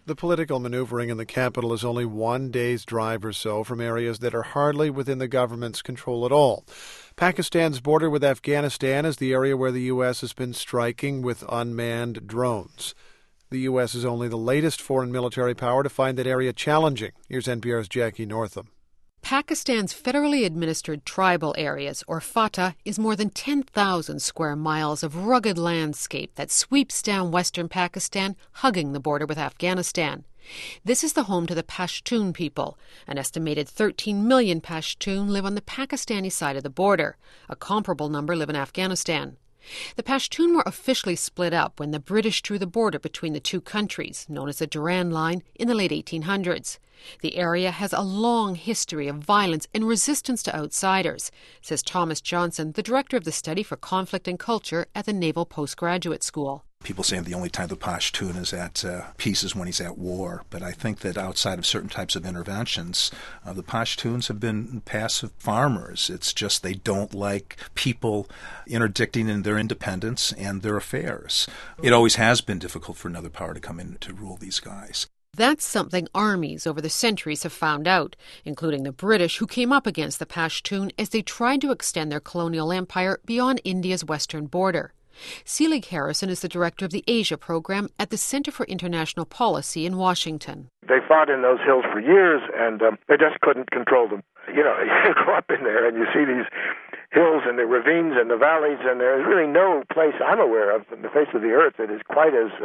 The political maneuvering in the capital is only one day's drive or so from areas that are hardly within the government's control at all. Pakistan's border with Afghanistan is the area where the U.S. has been striking with unmanned drones. The U.S. is only the latest foreign military power to find that area challenging. Here's NPR's Jackie Northam. Pakistan's federally administered tribal areas, or FATA, is more than 10,000 square miles of rugged landscape that sweeps down western Pakistan, hugging the border with Afghanistan. This is the home to the Pashtun people. An estimated 13 million Pashtun live on the Pakistani side of the border. A comparable number live in Afghanistan. The Pashtun were officially split up when the British drew the border between the two countries, known as the Durand Line, in the late 1800s. The area has a long history of violence and resistance to outsiders, says Thomas Johnson, the director of the Study for Conflict and Culture at the Naval Postgraduate School. People say the only time the Pashtun is at peace is when he's at war. But I think that outside of certain types of interventions, the Pashtuns have been passive farmers. It's just they don't like people interdicting in their independence and their affairs. It always has been difficult for another power to come in to rule these guys. That's something armies over the centuries have found out, including the British, who came up against the Pashtun as they tried to extend their colonial empire beyond India's western border. Selig Harrison is the director of the Asia program at the Center for International Policy in Washington. They fought in those hills for years, and they just couldn't control them. You know, you go up in there and you see these hills and the ravines and the valleys, and there's really no place I'm aware of on the face of the earth that is quite as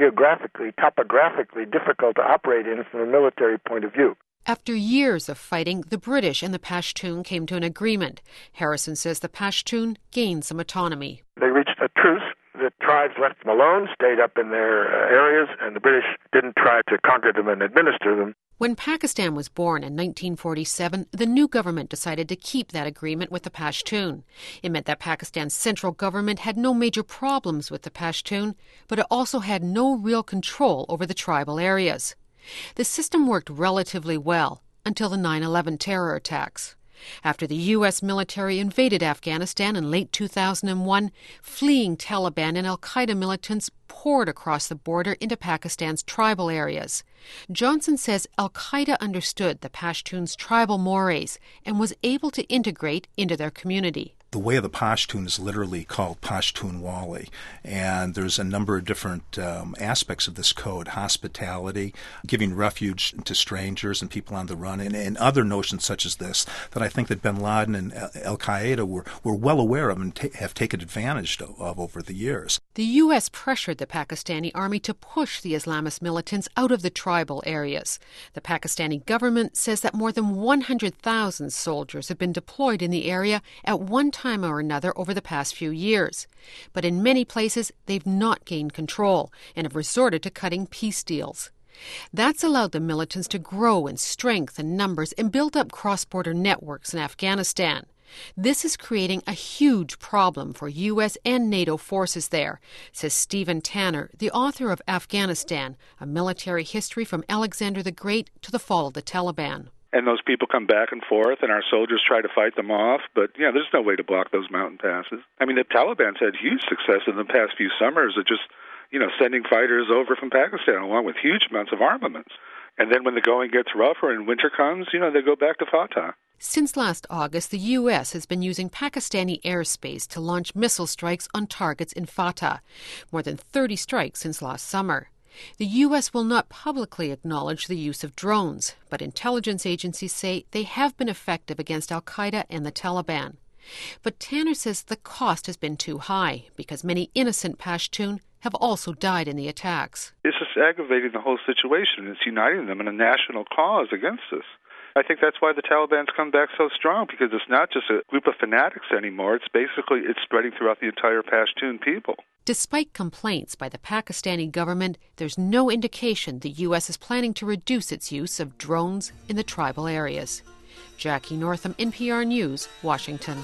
topographically difficult to operate in from a military point of view. After years of fighting, the British and the Pashtun came to an agreement. Harrison says the Pashtun gained some autonomy. They reached a truce. The tribes left them alone, stayed up in their areas, and the British didn't try to conquer them and administer them. When Pakistan was born in 1947, the new government decided to keep that agreement with the Pashtun. It meant that Pakistan's central government had no major problems with the Pashtun, but it also had no real control over the tribal areas. The system worked relatively well until the 9/11 terror attacks. After the U.S. military invaded Afghanistan in late 2001, fleeing Taliban and al-Qaeda militants poured across the border into Pakistan's tribal areas. Johnson says al-Qaeda understood the Pashtuns' tribal mores and was able to integrate into their community. The way of the Pashtun is literally called Pashtunwali, and there's a number of different aspects of this code: hospitality, giving refuge to strangers and people on the run, and other notions such as this that I think that bin Laden and al-Qaeda were well aware of and have taken advantage of over the years. The U.S. pressured the Pakistani army to push the Islamist militants out of the tribal areas. The Pakistani government says that more than 100,000 soldiers have been deployed in the area at one time or another over the past few years. But in many places, they've not gained control and have resorted to cutting peace deals. That's allowed the militants to grow in strength and numbers and build up cross-border networks in Afghanistan. This is creating a huge problem for U.S. and NATO forces there, says Stephen Tanner, the author of Afghanistan, a military history from Alexander the Great to the fall of the Taliban. And those people come back and forth, and our soldiers try to fight them off. But, there's no way to block those mountain passes. I mean, the Taliban's had huge success in the past few summers of just, sending fighters over from Pakistan, along with huge amounts of armaments. And then when the going gets rougher and winter comes, they go back to Fatah. Since last August, the U.S. has been using Pakistani airspace to launch missile strikes on targets in Fatah, more than 30 strikes since last summer. The U.S. will not publicly acknowledge the use of drones, but intelligence agencies say they have been effective against al-Qaeda and the Taliban. But Tanner says the cost has been too high because many innocent Pashtun have also died in the attacks. This is aggravating the whole situation. It's uniting them in a national cause against us. I think that's why the Taliban's come back so strong, because it's not just a group of fanatics anymore. It's spreading throughout the entire Pashtun people. Despite complaints by the Pakistani government, there's no indication the U.S. is planning to reduce its use of drones in the tribal areas. Jackie Northam, NPR News, Washington.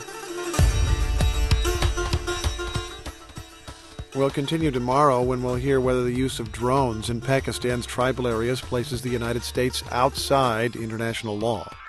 We'll continue tomorrow when we'll hear whether the use of drones in Pakistan's tribal areas places the United States outside international law.